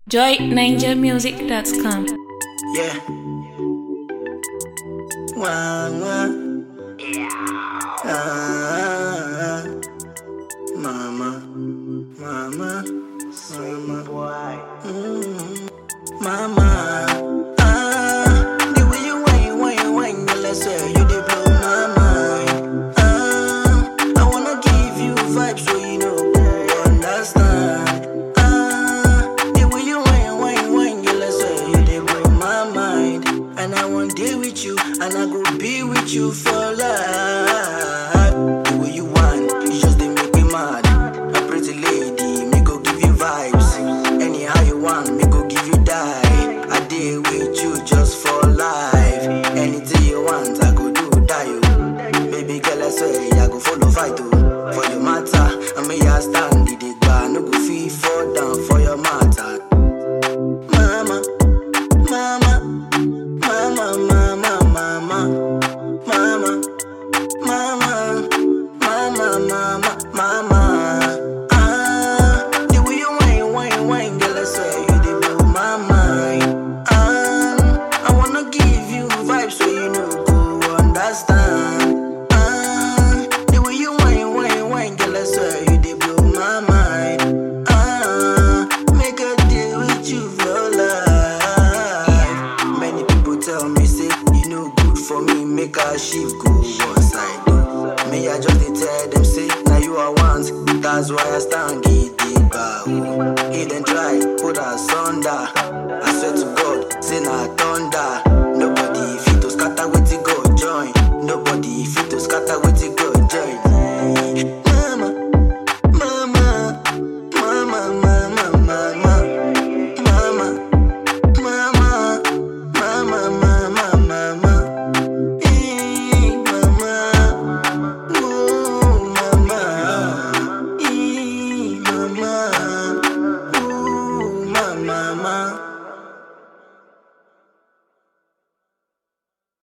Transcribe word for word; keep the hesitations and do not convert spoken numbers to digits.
joy niger music dot com. Yeah. Wah, wah. Ah, mama, mama, mama, mm, mama. Ah, the way you whine, whine, whine, girl, I swear you dey blow my mind. Ah, I wanna give you vibes so you know go understand. Ah, the way you whine, whine, whine, girl, I swear you dey blow my mind. And I want day with you, and I go be with you for life. The way you want, you just dey make me mad. A pretty lady, me go give you vibes. Anyhow you want, me go give you die. I dey with you just for life. Anything you want, I go do die. Oh. Baby girl, I swear I go follow fight oh. For your matter, I may I stand the bar, no go feel fall down for your matter. Mama, mama, mama, mama, mama, mama, mama, mama, mama, mama. Ah, the way you whine, whine, whine, girl, I swear you dey blow my mind. Ah, I wanna give you vibes so you know go understand. Ah, the way you whine, whine, whine, girl, I swear you dey blow my mind. Ah, make a deal with you for life. Many people tell me say you no good for me, make a shift go one side. Me I just dey tell them say now you are want, that's why I stand get the bow. He then try put us under. I swear to God, say na thunder.